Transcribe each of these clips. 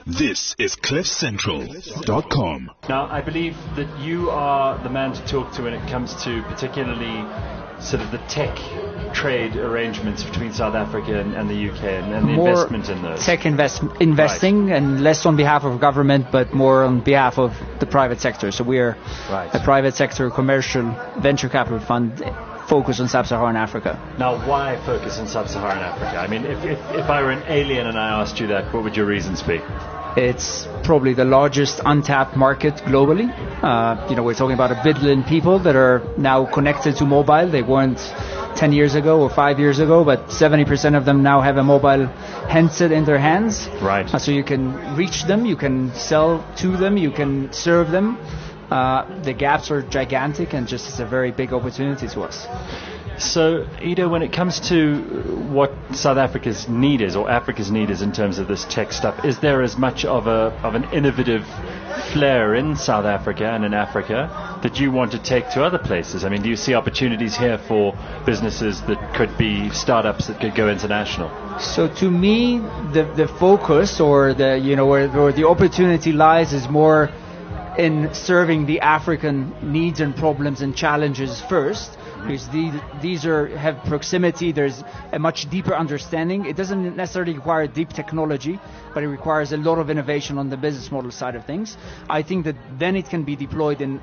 This is CliffCentral.com. Now, I believe that you are the man to talk to when it comes to particularly sort of the tech trade arrangements between South Africa and the UK and the more investment in those. Tech investing, right. And less on behalf of government, but more on behalf of the private sector. So we are a private sector commercial venture capital fund focused on Sub-Saharan Africa. Now, why focus on Sub-Saharan Africa? I mean, if I were an alien and I asked you that, what would your reasons be? It's probably the largest untapped market globally. We're talking about 1 billion people that are now connected to mobile. They weren't 10 years ago or 5 years ago, but 70% of them now have a mobile handset in their hands. Right. So you can reach them, you can sell to them, you can serve them. The gaps are gigantic and just it's a very big opportunity to us. So, Ido, when it comes to what South Africa's need is, or Africa's need is in terms of this tech stuff, is there as much of an innovative flair in South Africa and in Africa that you want to take to other places? I mean, do you see opportunities here for businesses that could be startups that could go international? So, to me, the focus or where the opportunity lies is more in serving the African needs and problems and challenges first. Because these have proximity, there's a much deeper understanding. It doesn't necessarily require deep technology, but it requires a lot of innovation on the business model side of things. I think that then it can be deployed in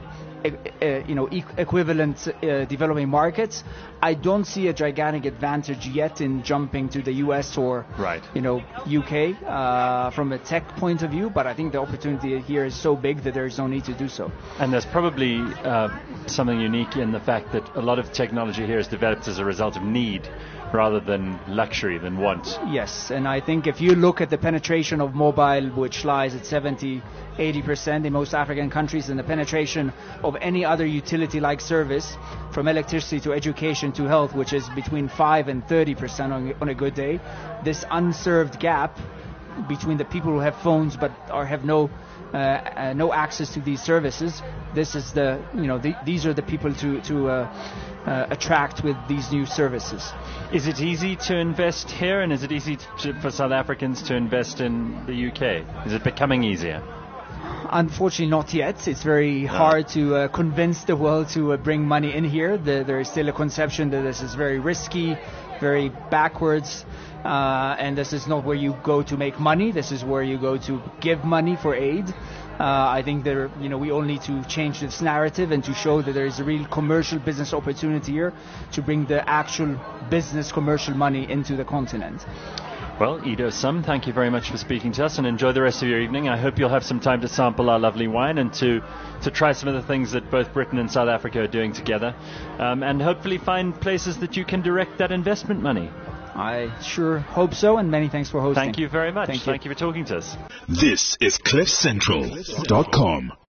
equivalent developing markets. I don't see a gigantic advantage yet in jumping to the US or UK from a tech point of view, but I think the opportunity here is so big that there's no need to do so. And there's probably something unique in the fact that a lot of technology here is developed as a result of need rather than luxury, than want. Yes, and I think if you look at the penetration of mobile, which lies at 70-80% in most African countries, and the penetration of any other utility-like service, from electricity to education to health, which is between 5 and 30% on a good day, this unserved gap between the people who have phones but have no access to these services, this is these are the people to attract with these new services. Is it easy to invest here, and is it easy for South Africans to invest in the UK? Is it becoming easier? Unfortunately, not yet. It's very hard to convince the world to bring money in here. There is still a conception that this is very risky, very backwards, and this is not where you go to make money. This is where you go to give money for aid. I think we all need to change this narrative and to show that there is a real commercial business opportunity here to bring the actual business commercial money into the continent. Well, Ido Sum, thank you very much for speaking to us, and enjoy the rest of your evening. I hope you'll have some time to sample our lovely wine and to try some of the things that both Britain and South Africa are doing together, and hopefully find places that you can direct that investment money. I sure hope so, and many thanks for hosting. Thank you very much. Thank you for talking to us. This is CliffCentral.com.